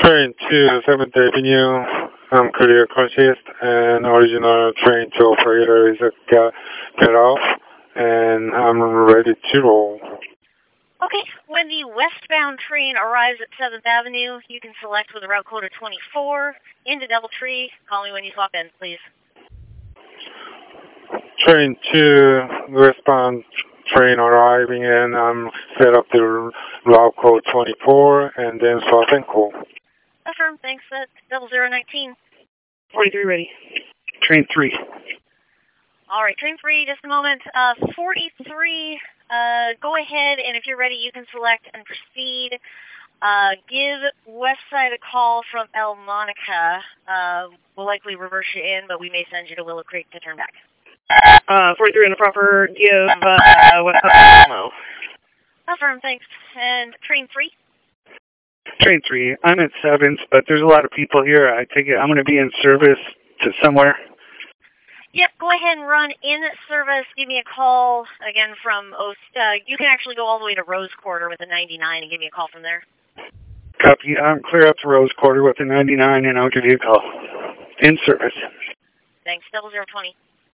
Train to 7th Avenue, clear consist, and original train to operator is get off, and I'm ready to roll. Okay, when the westbound train arrives at 7th Avenue, you can select with a route code of 24 into Doubletree. Call me when you swap in, please. Train to westbound train arriving, and I'm set up the route code 24, and then swap and call. Affirm, thanks. That's 0019. 43 ready. Train 3. All right, train 3, just a moment. 43, go ahead, and if you're ready, you can select and proceed. Give Westside a call from El Monica. We'll likely reverse you in, but we may send you to Willow Creek to turn back. 43 in the proper, give Westside Hello. Affirm, thanks. And train 3? Train 3. I'm at 7th, but there's a lot of people here. I take it I'm going to be in service to somewhere. Yep, go ahead and run in service. Give me a call, again, from you can actually go all the way to Rose Quarter with a 99 and give me a call from there. Copy. I'm clear up to Rose Quarter with a 99, and I'll give you a call. In service. Thanks, 0020.